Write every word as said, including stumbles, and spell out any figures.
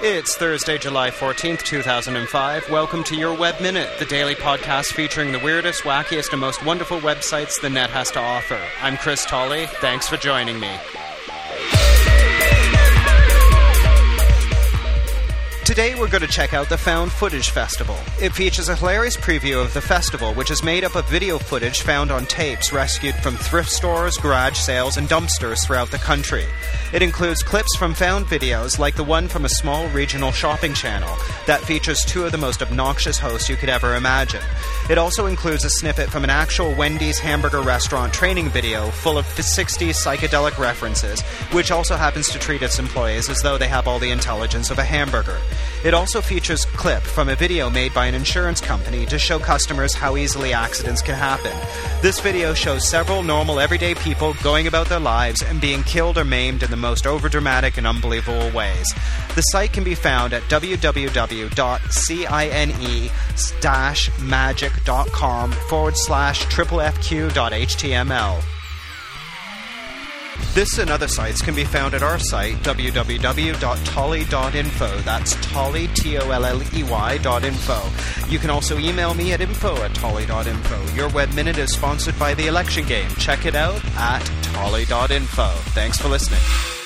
It's Thursday, July fourteenth, two thousand five. Welcome to your Web Minute, the daily podcast featuring the weirdest, wackiest, and most wonderful websites the net has to offer. I'm Chris Tolley. Thanks for joining me. Today we're going to check out the Found Footage Festival. It features a hilarious preview of the festival, which is made up of video footage found on tapes rescued from thrift stores, garage sales, and dumpsters throughout the country. It includes clips from found videos, like the one from a small regional shopping channel that features two of the most obnoxious hosts you could ever imagine. It also includes a snippet from an actual Wendy's hamburger restaurant training video full of sixties psychedelic references, which also happens to treat its employees as though they have all the intelligence of a hamburger. It also features a clip from a video made by an insurance company to show customers how easily accidents can happen. This video shows several normal everyday people going about their lives and being killed or maimed in the most overdramatic and unbelievable ways. The site can be found at www.cine-magic.com forward slash triple FQ.html. This and other sites can be found at our site, w w w dot tolley dot info. That's Tolley, T O L L E Y dot info. You can also email me at info at tolley dot info. Your Web Minute is sponsored by The Election Game. Check it out at tolley dot info. Thanks for listening.